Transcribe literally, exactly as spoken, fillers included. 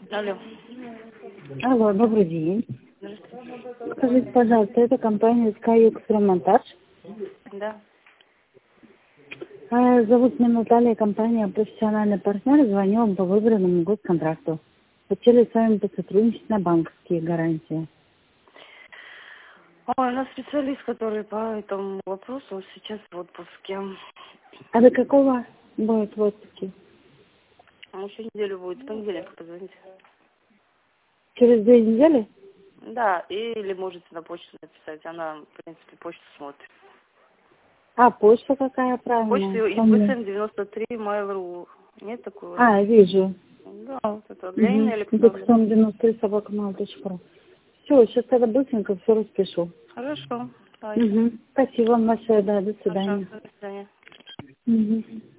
Алло. Алло, добрый день. Здравствуйте. Скажите, пожалуйста, это компания Skyux Ремонтаж. Да. А, Зовут меня Наталья, компания «Профессиональный партнер». Звоню вам по выбранному госконтракту. Хотели с вами посотрудничать на банковские гарантии. Ой, у нас специалист, который по этому вопросу сейчас в отпуске. А до какого будет в отпуске? Он еще неделю будет, в понедельник позвоните. Через две недели? Да, или можете на почту написать. Она, в принципе, почту смотрит. А, почта какая правильная? Почту ипсн девяносто три mail.ru. Нет такого? А, вижу. Да, вот это для Угу. имя электронное. девяносто три собака mail точка ру. Все, сейчас тогда быстренько все распишу. Хорошо. Давайте. Угу. Спасибо вам большое, да, до Хорошо. свидания. До свидания. Угу.